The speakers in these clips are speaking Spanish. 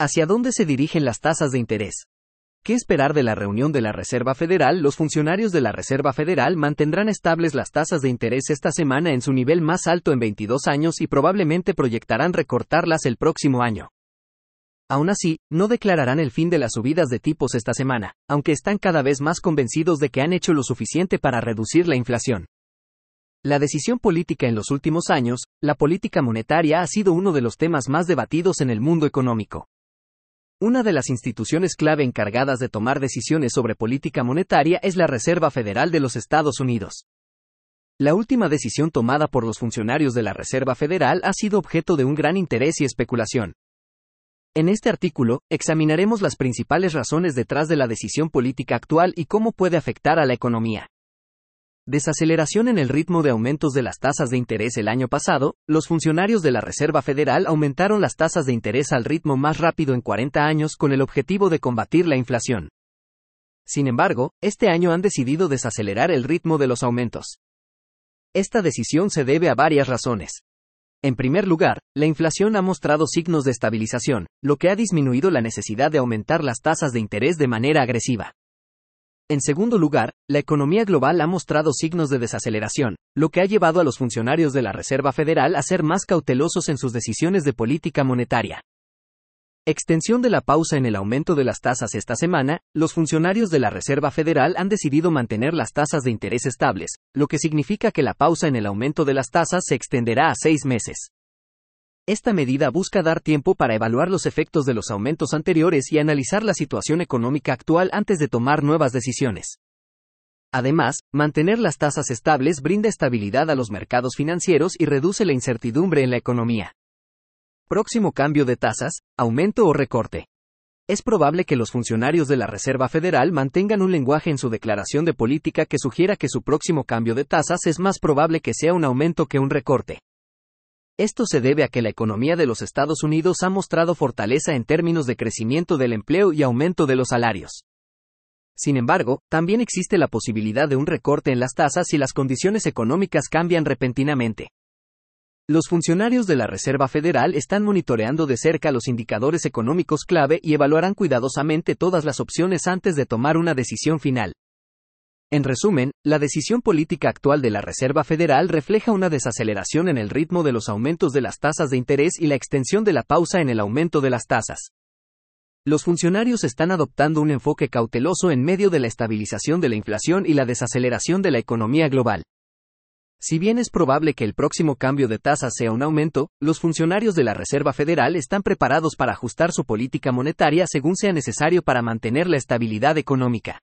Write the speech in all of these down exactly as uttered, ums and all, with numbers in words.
¿Hacia dónde se dirigen las tasas de interés? ¿Qué esperar de la reunión de la Reserva Federal? Los funcionarios de la Reserva Federal mantendrán estables las tasas de interés esta semana en su nivel más alto en veintidós años y probablemente proyectarán recortarlas el próximo año. Aún así, no declararán el fin de las subidas de tipos esta semana, aunque están cada vez más convencidos de que han hecho lo suficiente para reducir la inflación. La decisión política en los últimos años, la política monetaria ha sido uno de los temas más debatidos en el mundo económico. Una de las instituciones clave encargadas de tomar decisiones sobre política monetaria es la Reserva Federal de los Estados Unidos. La última decisión tomada por los funcionarios de la Reserva Federal ha sido objeto de un gran interés y especulación. En este artículo, examinaremos las principales razones detrás de la decisión política actual y cómo puede afectar a la economía. Desaceleración en el ritmo de aumentos de las tasas de interés. El año pasado, los funcionarios de la Reserva Federal aumentaron las tasas de interés al ritmo más rápido en cuarenta años con el objetivo de combatir la inflación. Sin embargo, este año han decidido desacelerar el ritmo de los aumentos. Esta decisión se debe a varias razones. En primer lugar, la inflación ha mostrado signos de estabilización, lo que ha disminuido la necesidad de aumentar las tasas de interés de manera agresiva. En segundo lugar, la economía global ha mostrado signos de desaceleración, lo que ha llevado a los funcionarios de la Reserva Federal a ser más cautelosos en sus decisiones de política monetaria. Extensión de la pausa en el aumento de las tasas. Esta semana, los funcionarios de la Reserva Federal han decidido mantener las tasas de interés estables, lo que significa que la pausa en el aumento de las tasas se extenderá a seis meses. Esta medida busca dar tiempo para evaluar los efectos de los aumentos anteriores y analizar la situación económica actual antes de tomar nuevas decisiones. Además, mantener las tasas estables brinda estabilidad a los mercados financieros y reduce la incertidumbre en la economía. Próximo cambio de tasas, aumento o recorte. Es probable que los funcionarios de la Reserva Federal mantengan un lenguaje en su declaración de política que sugiera que su próximo cambio de tasas es más probable que sea un aumento que un recorte. Esto se debe a que la economía de los Estados Unidos ha mostrado fortaleza en términos de crecimiento del empleo y aumento de los salarios. Sin embargo, también existe la posibilidad de un recorte en las tasas si las condiciones económicas cambian repentinamente. Los funcionarios de la Reserva Federal están monitoreando de cerca los indicadores económicos clave y evaluarán cuidadosamente todas las opciones antes de tomar una decisión final. En resumen, la decisión política actual de la Reserva Federal refleja una desaceleración en el ritmo de los aumentos de las tasas de interés y la extensión de la pausa en el aumento de las tasas. Los funcionarios están adoptando un enfoque cauteloso en medio de la estabilización de la inflación y la desaceleración de la economía global. Si bien es probable que el próximo cambio de tasas sea un aumento, los funcionarios de la Reserva Federal están preparados para ajustar su política monetaria según sea necesario para mantener la estabilidad económica.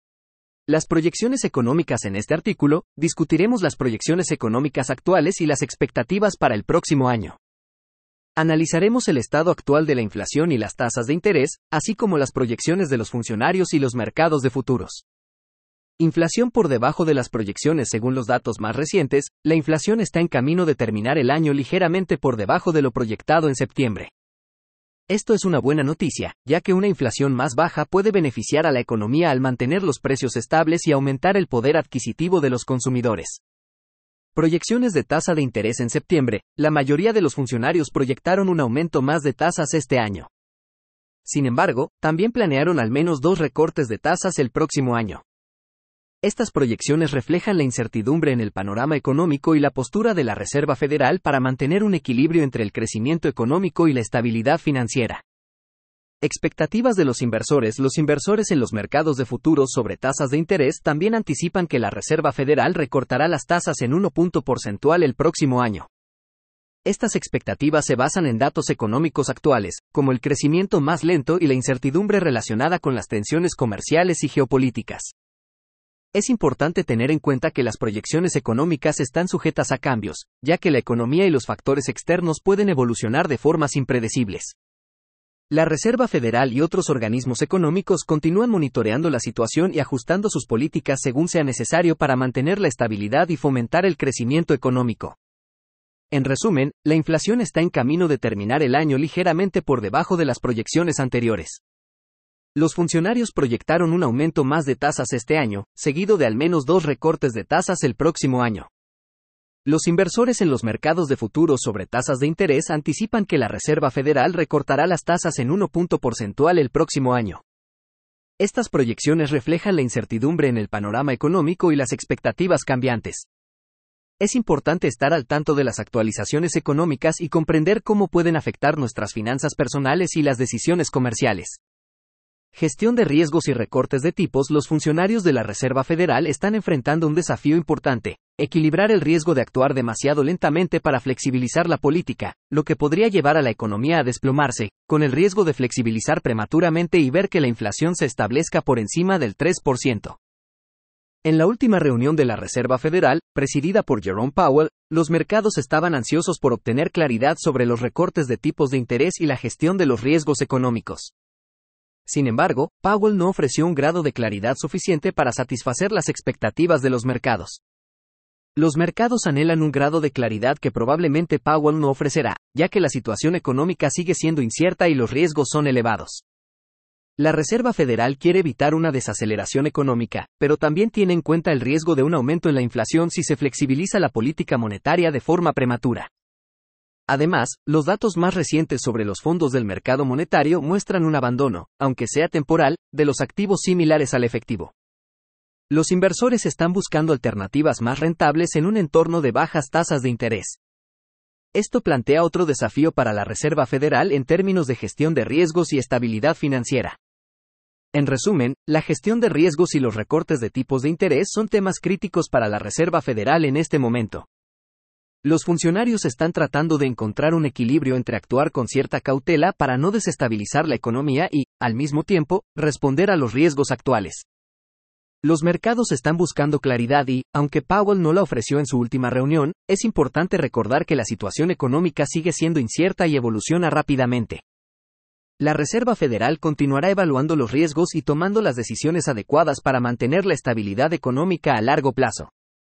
Las proyecciones económicas. En este artículo, discutiremos las proyecciones económicas actuales y las expectativas para el próximo año. Analizaremos el estado actual de la inflación y las tasas de interés, así como las proyecciones de los funcionarios y los mercados de futuros. Inflación por debajo de las proyecciones. Según los datos más recientes, la inflación está en camino de terminar el año ligeramente por debajo de lo proyectado en septiembre. Esto es una buena noticia, ya que una inflación más baja puede beneficiar a la economía al mantener los precios estables y aumentar el poder adquisitivo de los consumidores. Proyecciones de tasa de interés. En septiembre, la mayoría de los funcionarios proyectaron un aumento más de tasas este año. Sin embargo, también planearon al menos dos recortes de tasas el próximo año. Estas proyecciones reflejan la incertidumbre en el panorama económico y la postura de la Reserva Federal para mantener un equilibrio entre el crecimiento económico y la estabilidad financiera. Expectativas de los inversores. Los inversores en los mercados de futuros sobre tasas de interés también anticipan que la Reserva Federal recortará las tasas en un punto porcentual el próximo año. Estas expectativas se basan en datos económicos actuales, como el crecimiento más lento y la incertidumbre relacionada con las tensiones comerciales y geopolíticas. Es importante tener en cuenta que las proyecciones económicas están sujetas a cambios, ya que la economía y los factores externos pueden evolucionar de formas impredecibles. La Reserva Federal y otros organismos económicos continúan monitoreando la situación y ajustando sus políticas según sea necesario para mantener la estabilidad y fomentar el crecimiento económico. En resumen, la inflación está en camino de terminar el año ligeramente por debajo de las proyecciones anteriores. Los funcionarios proyectaron un aumento más de tasas este año, seguido de al menos dos recortes de tasas el próximo año. Los inversores en los mercados de futuros sobre tasas de interés anticipan que la Reserva Federal recortará las tasas en un punto porcentual el próximo año. Estas proyecciones reflejan la incertidumbre en el panorama económico y las expectativas cambiantes. Es importante estar al tanto de las actualizaciones económicas y comprender cómo pueden afectar nuestras finanzas personales y las decisiones comerciales. Gestión de riesgos y recortes de tipos. Los funcionarios de la Reserva Federal están enfrentando un desafío importante: equilibrar el riesgo de actuar demasiado lentamente para flexibilizar la política, lo que podría llevar a la economía a desplomarse, con el riesgo de flexibilizar prematuramente y ver que la inflación se establezca por encima del tres por ciento. En la última reunión de la Reserva Federal, presidida por Jerome Powell, los mercados estaban ansiosos por obtener claridad sobre los recortes de tipos de interés y la gestión de los riesgos económicos. Sin embargo, Powell no ofreció un grado de claridad suficiente para satisfacer las expectativas de los mercados. Los mercados anhelan un grado de claridad que probablemente Powell no ofrecerá, ya que la situación económica sigue siendo incierta y los riesgos son elevados. La Reserva Federal quiere evitar una desaceleración económica, pero también tiene en cuenta el riesgo de un aumento en la inflación si se flexibiliza la política monetaria de forma prematura. Además, los datos más recientes sobre los fondos del mercado monetario muestran un abandono, aunque sea temporal, de los activos similares al efectivo. Los inversores están buscando alternativas más rentables en un entorno de bajas tasas de interés. Esto plantea otro desafío para la Reserva Federal en términos de gestión de riesgos y estabilidad financiera. En resumen, la gestión de riesgos y los recortes de tipos de interés son temas críticos para la Reserva Federal en este momento. Los funcionarios están tratando de encontrar un equilibrio entre actuar con cierta cautela para no desestabilizar la economía y, al mismo tiempo, responder a los riesgos actuales. Los mercados están buscando claridad y, aunque Powell no la ofreció en su última reunión, es importante recordar que la situación económica sigue siendo incierta y evoluciona rápidamente. La Reserva Federal continuará evaluando los riesgos y tomando las decisiones adecuadas para mantener la estabilidad económica a largo plazo.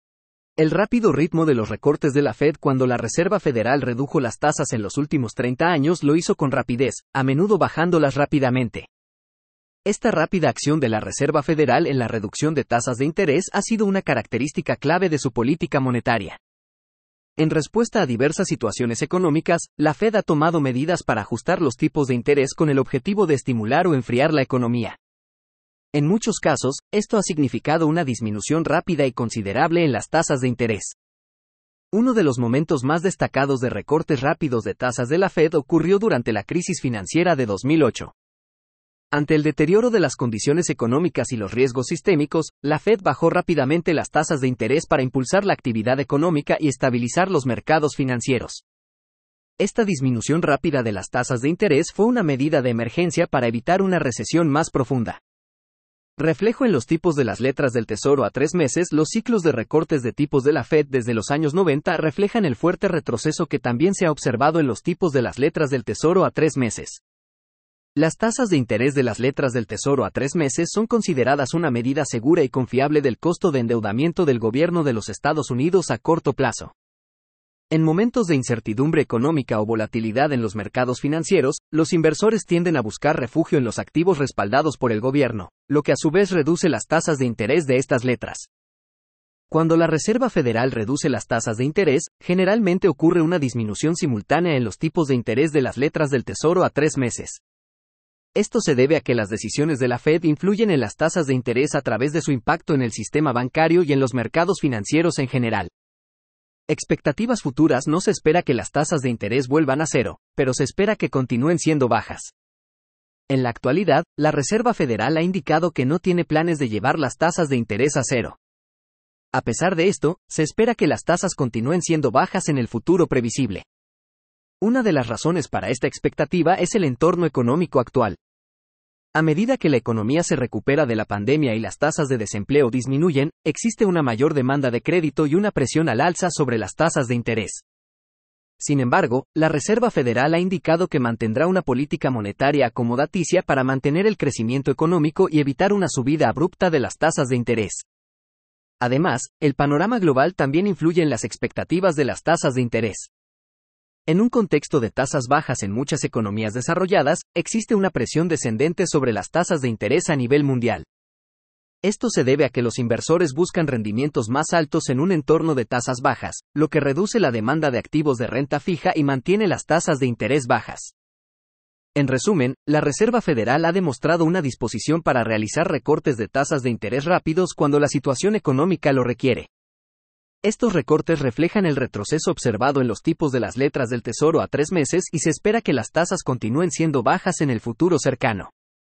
El rápido ritmo de los recortes de la Fed cuando la Reserva Federal redujo las tasas en los últimos treinta años lo hizo con rapidez, a menudo bajándolas rápidamente. Esta rápida acción de la Reserva Federal en la reducción de tasas de interés ha sido una característica clave de su política monetaria. En respuesta a diversas situaciones económicas, la Fed ha tomado medidas para ajustar los tipos de interés con el objetivo de estimular o enfriar la economía. En muchos casos, esto ha significado una disminución rápida y considerable en las tasas de interés. Uno de los momentos más destacados de recortes rápidos de tasas de la Fed ocurrió durante la crisis financiera de dos mil ocho. Ante el deterioro de las condiciones económicas y los riesgos sistémicos, la Fed bajó rápidamente las tasas de interés para impulsar la actividad económica y estabilizar los mercados financieros. Esta disminución rápida de las tasas de interés fue una medida de emergencia para evitar una recesión más profunda. Reflejo en los tipos de las letras del Tesoro a tres meses. Los ciclos de recortes de tipos de la Fed desde los años noventa reflejan el fuerte retroceso que también se ha observado en los tipos de las letras del Tesoro a tres meses. Las tasas de interés de las letras del Tesoro a tres meses son consideradas una medida segura y confiable del costo de endeudamiento del gobierno de los Estados Unidos a corto plazo. En momentos de incertidumbre económica o volatilidad en los mercados financieros, los inversores tienden a buscar refugio en los activos respaldados por el gobierno, lo que a su vez reduce las tasas de interés de estas letras. Cuando la Reserva Federal reduce las tasas de interés, generalmente ocurre una disminución simultánea en los tipos de interés de las letras del Tesoro a tres meses. Esto se debe a que las decisiones de la Fed influyen en las tasas de interés a través de su impacto en el sistema bancario y en los mercados financieros en general. Expectativas futuras. No se espera que las tasas de interés vuelvan a cero, pero se espera que continúen siendo bajas. En la actualidad, la Reserva Federal ha indicado que no tiene planes de llevar las tasas de interés a cero. A pesar de esto, se espera que las tasas continúen siendo bajas en el futuro previsible. Una de las razones para esta expectativa es el entorno económico actual. A medida que la economía se recupera de la pandemia y las tasas de desempleo disminuyen, existe una mayor demanda de crédito y una presión al alza sobre las tasas de interés. Sin embargo, la Reserva Federal ha indicado que mantendrá una política monetaria acomodaticia para mantener el crecimiento económico y evitar una subida abrupta de las tasas de interés. Además, el panorama global también influye en las expectativas de las tasas de interés. En un contexto de tasas bajas en muchas economías desarrolladas, existe una presión descendente sobre las tasas de interés a nivel mundial. Esto se debe a que los inversores buscan rendimientos más altos en un entorno de tasas bajas, lo que reduce la demanda de activos de renta fija y mantiene las tasas de interés bajas. En resumen, la Reserva Federal ha demostrado una disposición para realizar recortes de tasas de interés rápidos cuando la situación económica lo requiere. Estos recortes reflejan el retroceso observado en los tipos de las letras del Tesoro a tres meses y se espera que las tasas continúen siendo bajas en el futuro cercano.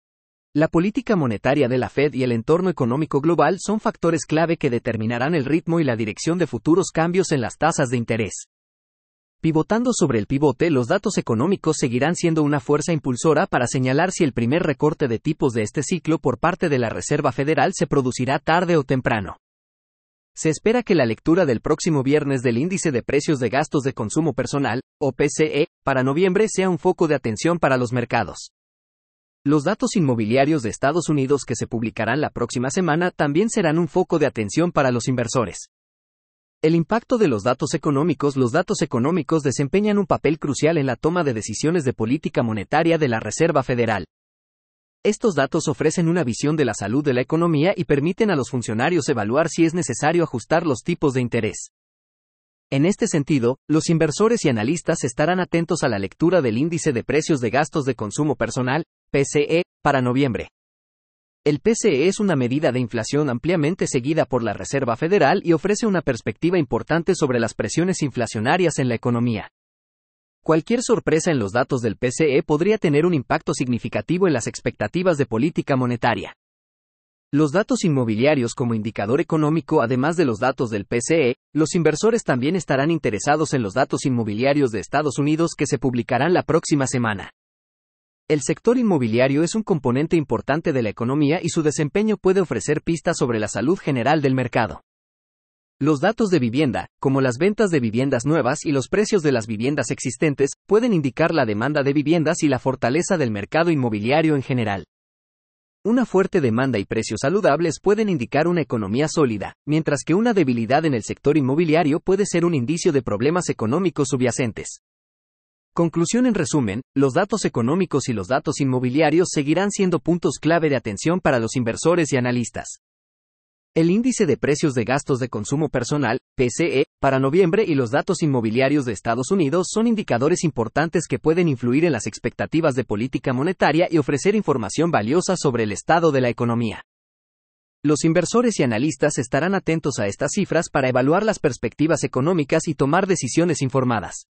La política monetaria de la Fed y el entorno económico global son factores clave que determinarán el ritmo y la dirección de futuros cambios en las tasas de interés. Pivotando sobre el pivote, los datos económicos seguirán siendo una fuerza impulsora para señalar si el primer recorte de tipos de este ciclo por parte de la Reserva Federal se producirá tarde o temprano. Se espera que la lectura del próximo viernes del Índice de Precios de Gastos de Consumo Personal, o P C E, para noviembre sea un foco de atención para los mercados. Los datos inmobiliarios de Estados Unidos que se publicarán la próxima semana también serán un foco de atención para los inversores. El impacto de los datos económicos. Los datos económicos desempeñan un papel crucial en la toma de decisiones de política monetaria de la Reserva Federal. Estos datos ofrecen una visión de la salud de la economía y permiten a los funcionarios evaluar si es necesario ajustar los tipos de interés. En este sentido, los inversores y analistas estarán atentos a la lectura del Índice de Precios de Gastos de Consumo Personal, P C E, para noviembre. El P C E es una medida de inflación ampliamente seguida por la Reserva Federal y ofrece una perspectiva importante sobre las presiones inflacionarias en la economía. Cualquier sorpresa en los datos del P C E podría tener un impacto significativo en las expectativas de política monetaria. Los datos inmobiliarios como indicador económico. Además de los datos del P C E, los inversores también estarán interesados en los datos inmobiliarios de Estados Unidos que se publicarán la próxima semana. El sector inmobiliario es un componente importante de la economía y su desempeño puede ofrecer pistas sobre la salud general del mercado. Los datos de vivienda, como las ventas de viviendas nuevas y los precios de las viviendas existentes, pueden indicar la demanda de viviendas y la fortaleza del mercado inmobiliario en general. Una fuerte demanda y precios saludables pueden indicar una economía sólida, mientras que una debilidad en el sector inmobiliario puede ser un indicio de problemas económicos subyacentes. Conclusión. En resumen, los datos económicos y los datos inmobiliarios seguirán siendo puntos clave de atención para los inversores y analistas. El Índice de Precios de Gastos de Consumo Personal, P C E, para noviembre y los datos inmobiliarios de Estados Unidos son indicadores importantes que pueden influir en las expectativas de política monetaria y ofrecer información valiosa sobre el estado de la economía. Los inversores y analistas estarán atentos a estas cifras para evaluar las perspectivas económicas y tomar decisiones informadas.